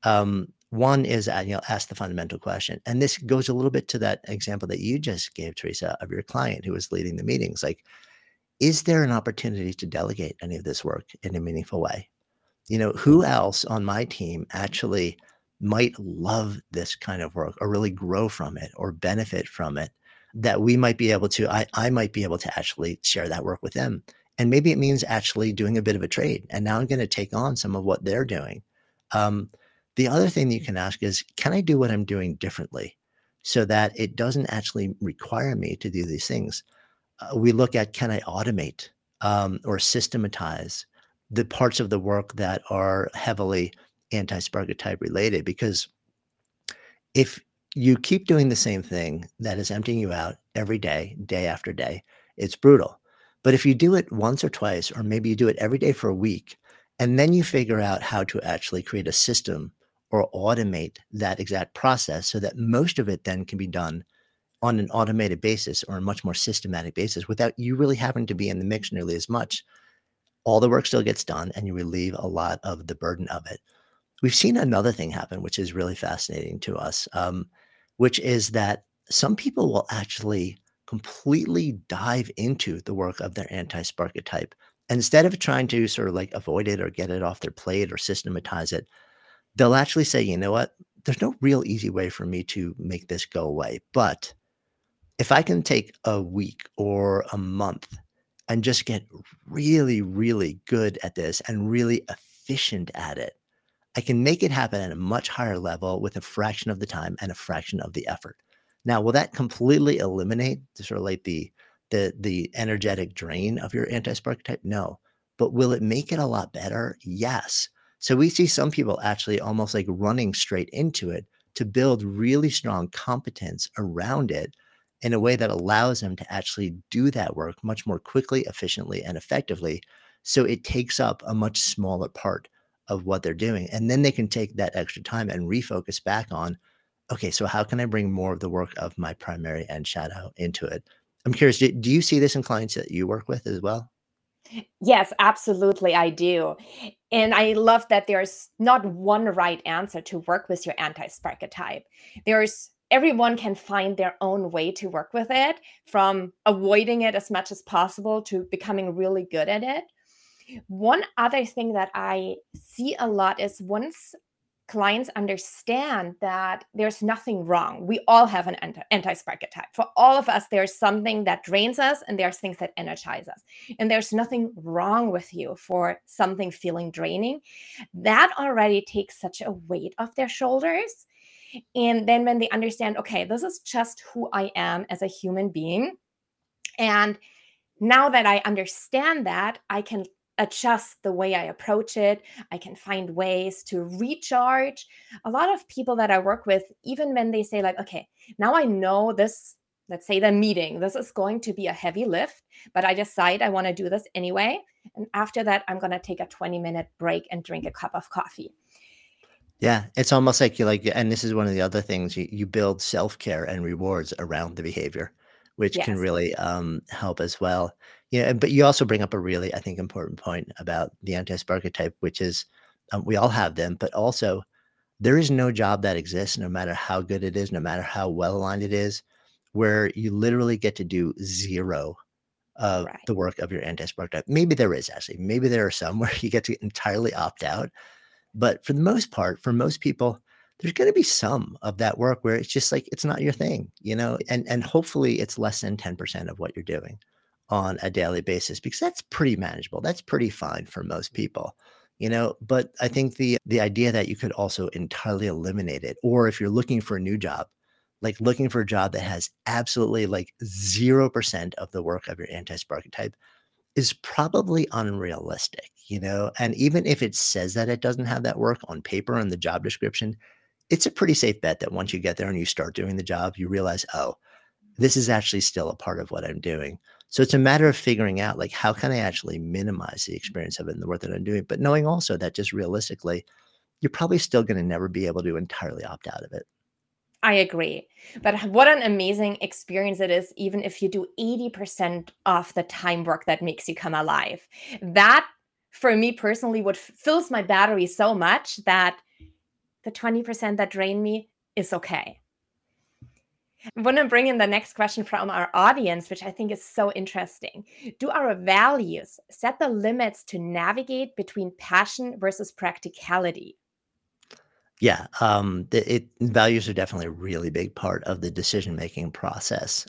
One is, ask the fundamental question, and this goes a little bit to that example that you just gave, Teresa, of your client who was leading the meetings. Like, is there an opportunity to delegate any of this work in a meaningful way? Who else on my team actually might love this kind of work or really grow from it or benefit from it, that we might be able to, I might be able to actually share that work with them. And maybe it means actually doing a bit of a trade. And now I'm going to take on some of what they're doing. Um, the other thing that you can ask is, can I do what I'm doing differently so that it doesn't actually require me to do these things? We look at, can I automate or systematize the parts of the work that are heavily anti-Spark type related? Because if you keep doing the same thing that is emptying you out every day, day after day, it's brutal. But if you do it once or twice, or maybe you do it every day for a week, and then you figure out how to actually create a system or automate that exact process so that most of it then can be done on an automated basis or a much more systematic basis without you really having to be in the mix nearly as much, all the work still gets done and you relieve a lot of the burden of it. We've seen another thing happen, which is really fascinating to us, which is that some people will actually completely dive into the work of their anti-spark type. Instead of trying to sort of like avoid it or get it off their plate or systematize it, they'll actually say, you know what? There's no real easy way for me to make this go away. But if I can take a week or a month and just get really, really good at this and really efficient at it, I can make it happen at a much higher level with a fraction of the time and a fraction of the effort. Now, will that completely eliminate the sort of like the energetic drain of your anti-spark type? No. But will it make it a lot better? Yes. So we see some people actually almost like running straight into it to build really strong competence around it in a way that allows them to actually do that work much more quickly, efficiently, and effectively. So it takes up a much smaller part of what they're doing. And then they can take that extra time and refocus back on, okay, so how can I bring more of the work of my primary and shadow into it? I'm curious, do you see this in clients that you work with as well? Yes, absolutely, I do. And I love that there's not one right answer to work with your anti-spark type. Everyone can find their own way to work with it, from avoiding it as much as possible to becoming really good at it. One other thing that I see a lot is once clients understand that there's nothing wrong. We all have an anti-spark type. For all of us, there's something that drains us and there's things that energize us. And there's nothing wrong with you for something feeling draining. That already takes such a weight off their shoulders. And then when they understand, okay, this is just who I am as a human being. And now that I understand that, I can adjust the way I approach it. I can find ways to recharge. A lot of people that I work with, even when they say, like, okay, now I know this, let's say the meeting, this is going to be a heavy lift, but I decide I want to do this anyway. And after that, I'm going to take a 20-minute break and drink a cup of coffee. Yeah, it's almost like you like, and this is one of the other things you build self-care and rewards around the behavior, which can Yes. really help as well. Yeah, but you also bring up a really, I think, important point about the anti-spark type, which is we all have them, but also there is no job that exists, no matter how good it is, no matter how well aligned it is, where you literally get to do zero of Right. the work of your anti-spark type. Maybe there is actually. Maybe there are some where you get to entirely opt out. But for the most part, for most people, there's going to be some of that work where it's just like it's not your thing, and hopefully it's less than 10% of what you're doing on a daily basis because that's pretty manageable. That's pretty fine for most people. But I think the idea that you could also entirely eliminate it, or if you're looking for a new job, like looking for a job that has absolutely like 0% of the work of your anti-spark type is probably unrealistic. And even if it says that it doesn't have that work on paper in the job description, it's a pretty safe bet that once you get there and you start doing the job, you realize, oh, this is actually still a part of what I'm doing. So it's a matter of figuring out like how can I actually minimize the experience of it in the work that I'm doing, but knowing also that just realistically, you're probably still going to never be able to entirely opt out of it. I agree. But what an amazing experience it is, even if you do 80% of the time work that makes you come alive. That, for me personally, what fills my battery so much that the 20% that drain me is okay. I want to bring in the next question from our audience, which I think is so interesting. Do our values set the limits to navigate between passion versus practicality? Yeah, values are definitely a really big part of the decision making process.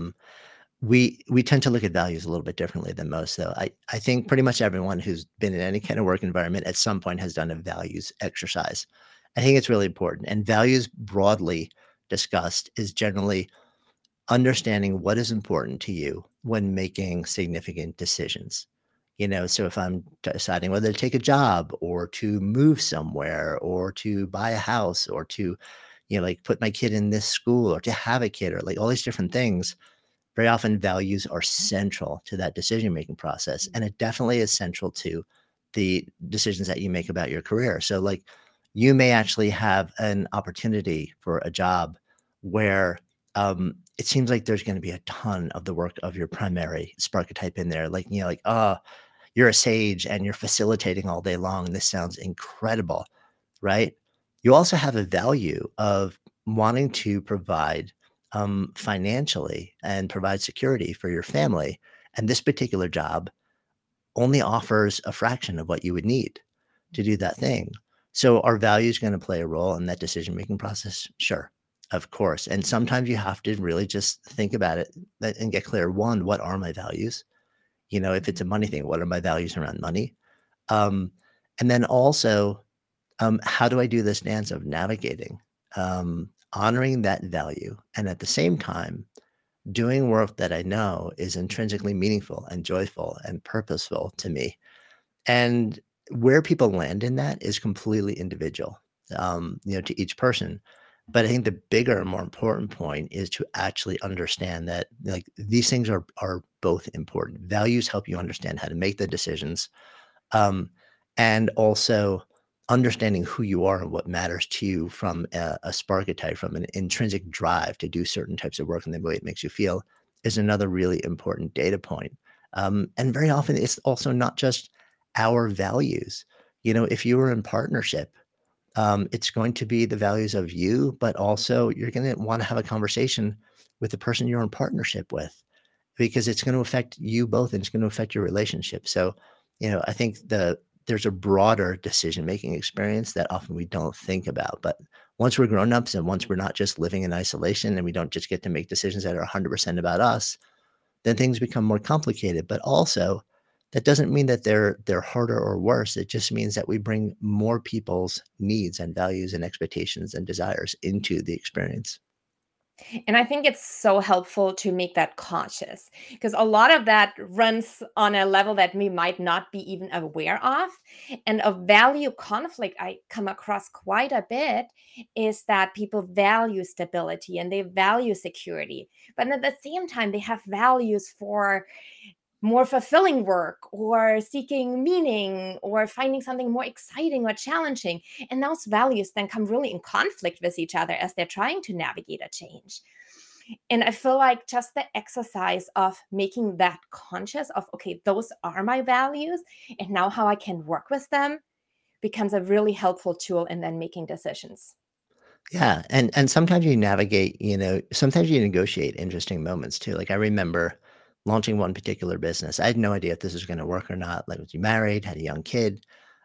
We tend to look at values a little bit differently than most, though. I think pretty much everyone who's been in any kind of work environment at some point has done a values exercise. I think it's really important. And values broadly discussed is generally understanding what is important to you when making significant decisions. So if I'm deciding whether to take a job or to move somewhere or to buy a house or to, like put my kid in this school or to have a kid or like all these different things, very often values are central to that decision-making process. And it definitely is central to the decisions that you make about your career. So like you may actually have an opportunity for a job where it seems like there's going to be a ton of the work of your primary Sparketype in there. Like, like, oh, you're a sage and you're facilitating all day long. This sounds incredible, right? You also have a value of wanting to provide financially and provide security for your family. And this particular job only offers a fraction of what you would need to do that thing. So are values going to play a role in that decision-making process? Sure, of course. And sometimes you have to really just think about it and get clear. One, what are my values? If it's a money thing, what are my values around money? Um, and then also, how do I do this dance of navigating, honoring that value, and at the same time, doing work that I know is intrinsically meaningful and joyful and purposeful to me. And where people land in that is completely individual, to each person. But I think the bigger and more important point is to actually understand that like these things are both important. Values help you understand how to make the decisions, and also understanding who you are and what matters to you from a Sparketype, from an intrinsic drive to do certain types of work and the way it makes you feel is another really important data point. And very often it's also not just our values. If you were in partnership, it's going to be the values of you, but also you're going to want to have a conversation with the person you're in partnership with because it's going to affect you both and it's going to affect your relationship. So, I think there's a broader decision-making experience that often we don't think about. But once we're grown-ups and once we're not just living in isolation and we don't just get to make decisions that are 100% about us, then things become more complicated. But also, that doesn't mean that they're harder or worse. It just means that we bring more people's needs and values and expectations and desires into the experience. And I think it's so helpful to make that conscious because a lot of that runs on a level that we might not be even aware of. And a value conflict I come across quite a bit is that people value stability and they value security. But at the same time, they have values for more fulfilling work or seeking meaning or finding something more exciting or challenging. And those values then come really in conflict with each other as they're trying to navigate a change. And I feel like just the exercise of making that conscious of, okay, those are my values, and now how I can work with them becomes a really helpful tool in then making decisions. Yeah, and sometimes you navigate, sometimes you negotiate interesting moments too. Like I remember launching one particular business. I had no idea if this was going to work or not. Like was you married, had a young kid,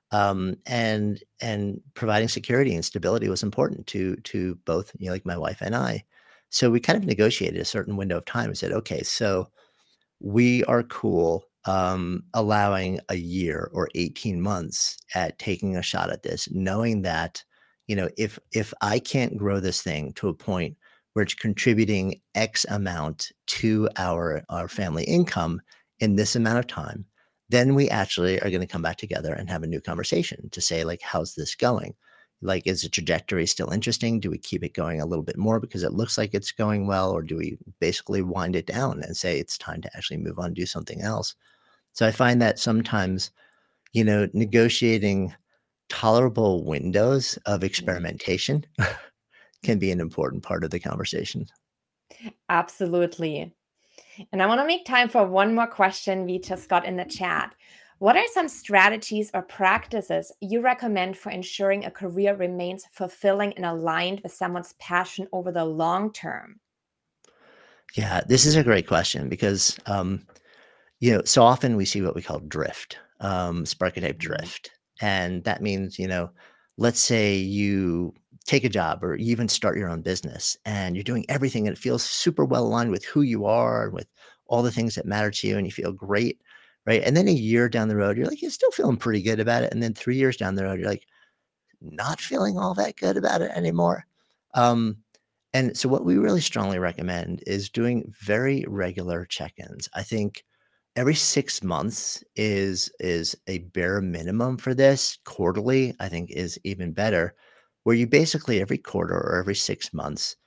and providing security and stability was important to both, like my wife and I. So we kind of negotiated a certain window of time and said, okay, so we are cool allowing a year or 18 months at taking a shot at this, knowing that, if I can't grow this thing to a point where it's contributing X amount to our family income in this amount of time, then we actually are going to come back together and have a new conversation to say, like, how's this going? Like, is the trajectory still interesting? Do we keep it going a little bit more because it looks like it's going well? Or do we basically wind it down and say it's time to actually move on and do something else? So I find that sometimes, negotiating tolerable windows of experimentation can be an important part of the conversation. Absolutely. And I want to make time for one more question we just got in the chat. What are some strategies or practices you recommend for ensuring a career remains fulfilling and aligned with someone's passion over the long term? Yeah, this is a great question because, so often we see what we call drift, Sparketype Mhm. drift. And that means, let's say you take a job or you even start your own business and you're doing everything and it feels super well aligned with who you are and with all the things that matter to you and you feel great. Right. And then a year down the road, you're like, you're still feeling pretty good about it. And then 3 years down the road, you're like, not feeling all that good about it anymore. Um, and so what we really strongly recommend is doing very regular check-ins. I think every 6 months is a bare minimum for this. Quarterly, I think is even better, where you basically every quarter or every 6 months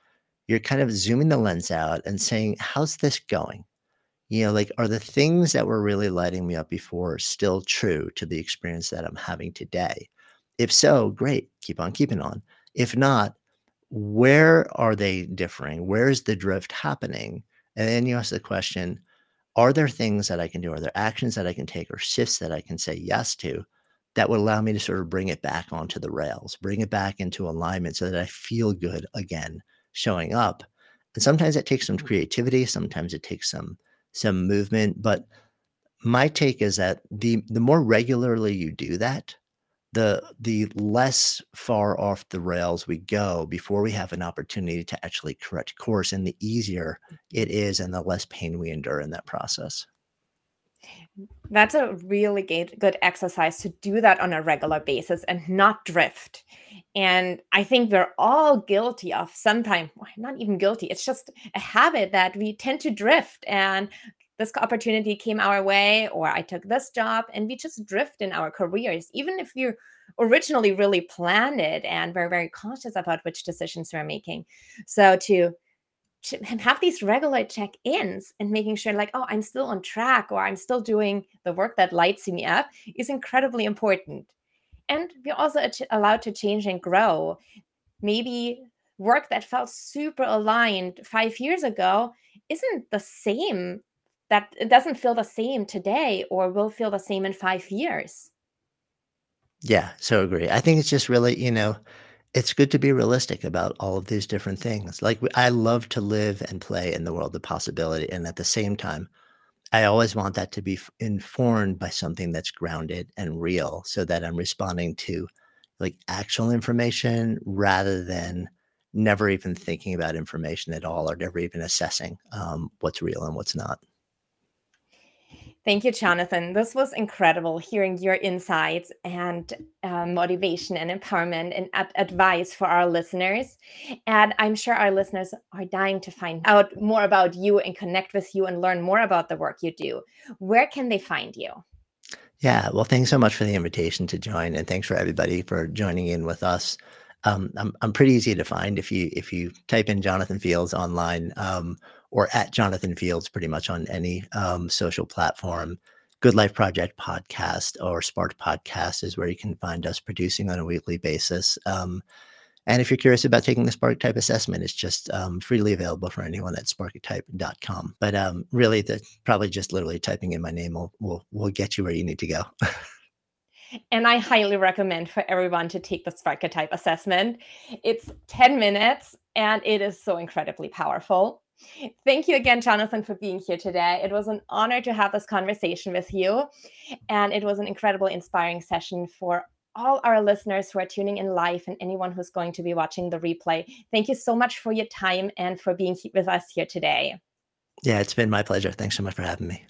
you're kind of zooming the lens out and saying, how's this going? Like, are the things that were really lighting me up before still true to the experience that I'm having today? If so, great, keep on keeping on. If not, where are they differing? Where is the drift happening? And then you ask the question, are there things that I can do? Are there actions that I can take or shifts that I can say yes to that would allow me to sort of bring it back onto the rails, bring it back into alignment so that I feel good again showing up? And sometimes it takes some creativity, sometimes it takes some movement, but my take is that the more regularly you do that, the less far off the rails we go before we have an opportunity to actually correct course, and the easier it is and the less pain we endure in that process. That's a really good exercise to do that on a regular basis and not drift. And I think we're all guilty of sometimes, not even guilty, it's just a habit that we tend to drift. And this opportunity came our way, or I took this job, and we just drift in our careers, even if you originally really planned it and we're very conscious about which decisions we're making. So to have these regular check-ins and making sure like, oh, I'm still on track or I'm still doing the work that lights me up is incredibly important. And we're also allowed to change and grow. Maybe work that felt super aligned 5 years ago isn't the same, that it doesn't feel the same today or will feel the same in 5 years. Yeah, so agree. I think it's just really, it's good to be realistic about all of these different things. Like, I love to live and play in the world of possibility, and at the same time, I always want that to be informed by something that's grounded and real so that I'm responding to like actual information rather than never even thinking about information at all or never even assessing what's real and what's not. Thank you, Jonathan. This was incredible hearing your insights and motivation and empowerment and advice for our listeners. And I'm sure our listeners are dying to find out more about you and connect with you and learn more about the work you do. Where can they find you? Yeah, well, thanks so much for the invitation to join, and thanks for everybody for joining in with us. I'm pretty easy to find if you type in Jonathan Fields online, or at Jonathan Fields, pretty much on any social platform. Good Life Project podcast or Spark podcast is where you can find us producing on a weekly basis. And if you're curious about taking the Spark Type assessment, it's just freely available for anyone at sparketype.com. But really, probably just literally typing in my name will get you where you need to go. And I highly recommend for everyone to take the Sparketype assessment. It's 10 minutes and it is so incredibly powerful. Thank you again, Jonathan, for being here today. It was an honor to have this conversation with you. And it was an incredible, inspiring session for all our listeners who are tuning in live and anyone who's going to be watching the replay. Thank you so much for your time and for being with us here today. Yeah, it's been my pleasure. Thanks so much for having me.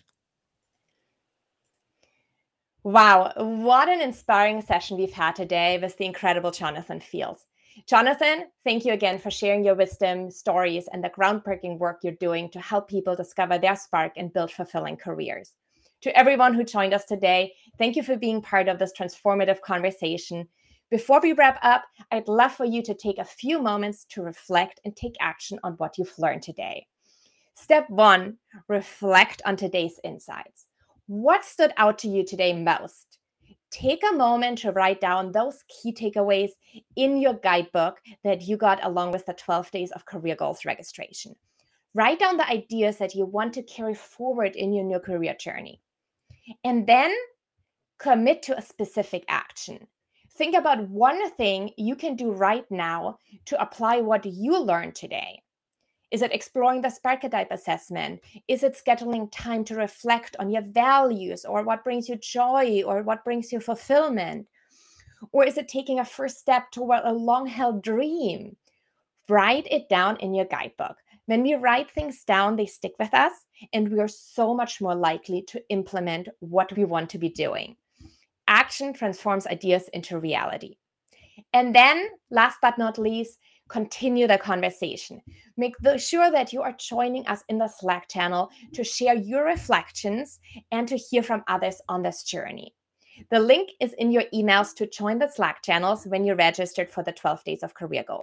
Wow, what an inspiring session we've had today with the incredible Jonathan Fields. Jonathan, thank you again for sharing your wisdom, stories, and the groundbreaking work you're doing to help people discover their spark and build fulfilling careers. To everyone who joined us today, thank you for being part of this transformative conversation. Before we wrap up, I'd love for you to take a few moments to reflect and take action on what you've learned today. Step 1, reflect on today's insights. What stood out to you today most? Take a moment to write down those key takeaways in your guidebook that you got along with the 12 days of career goals registration. Write down the ideas that you want to carry forward in your new career journey. And then commit to a specific action. Think about one thing you can do right now to apply what you learned today. Is it exploring the Sparketype assessment? Is it scheduling time to reflect on your values or what brings you joy or what brings you fulfillment? Or is it taking a first step toward a long held dream? Write it down in your guidebook. When we write things down, they stick with us, and we are so much more likely to implement what we want to be doing. Action transforms ideas into reality. And then, last but not least, continue the conversation. Make sure that you are joining us in the Slack channel to share your reflections and to hear from others on this journey. The link is in your emails to join the Slack channels when you're registered for the 12 days of career goals.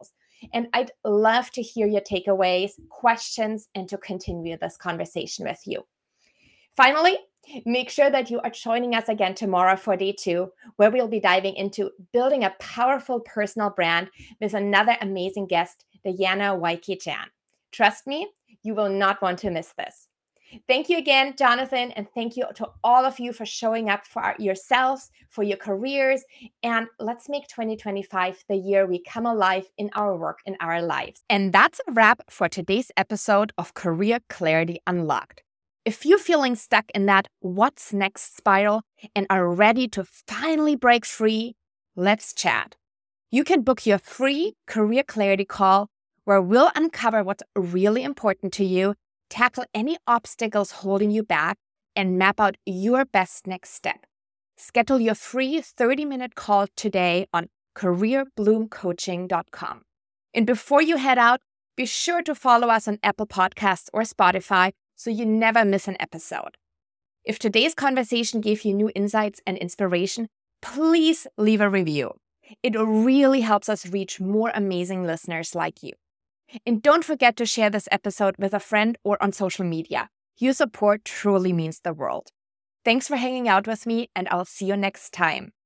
And I'd love to hear your takeaways, questions, and to continue this conversation with you. Finally, make sure that you are joining us again tomorrow for day 2, where we'll be diving into building a powerful personal brand with another amazing guest, Diana Waike-Jan. Trust me, you will not want to miss this. Thank you again, Jonathan, and thank you to all of you for showing up for yourselves, for your careers, and let's make 2025 the year we come alive in our work, in our lives. And that's a wrap for today's episode of Career Clarity Unlocked. If you're feeling stuck in that what's next spiral and are ready to finally break free, let's chat. You can book your free Career Clarity call where we'll uncover what's really important to you, tackle any obstacles holding you back, and map out your best next step. Schedule your free 30-minute call today on careerbloomcoaching.com. And before you head out, be sure to follow us on Apple Podcasts or Spotify so you never miss an episode. If today's conversation gave you new insights and inspiration, please leave a review. It really helps us reach more amazing listeners like you. And don't forget to share this episode with a friend or on social media. Your support truly means the world. Thanks for hanging out with me, and I'll see you next time.